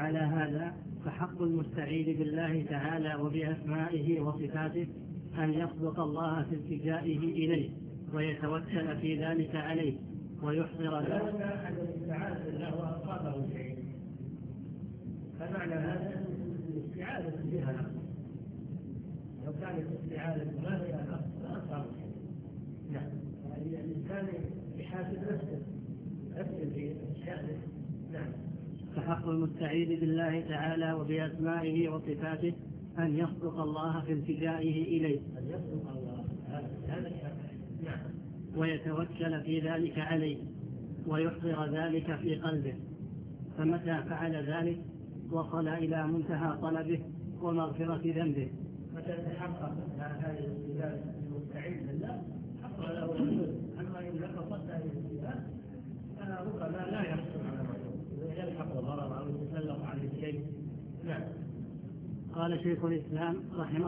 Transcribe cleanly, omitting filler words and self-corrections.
على هذا فحق المستعيذ بالله تعالى وبأسمائه وصفاته أن يصدق الله في التجائه إليه ويتوكل في ذلك عليه ويحضر ذلك. أحد الاستعاذة بالله وأصابه شيء، فمعنى هذا الاستعاذة بها نقص. لو كانت الاستعاذة ما فيها نقص فأصابه شيء. نعم، الإنسان يحاسب نفسه في شأنه. نعم. فحق المستعيذ بالله تعالى وبأسمائه وصفاته أن يصدق الله في التجائه إليه. أن يصدق الله هذا الشرع. نعم. ويتوكل في ذلك عليه ويحضر ذلك في قلبه، فمتى فعل ذلك وصل إلى منتهى طلبه ومغفرة ذنبه. متى تحقق هذه الصفات المستعيذ بالله حقق له الحدود. أما إن نقصت هذه الصفات فربما لا يحصل على ما يلحق ضرر أو يتسلط عليه شيء. نعم. قال شيخ الإسلام رحمه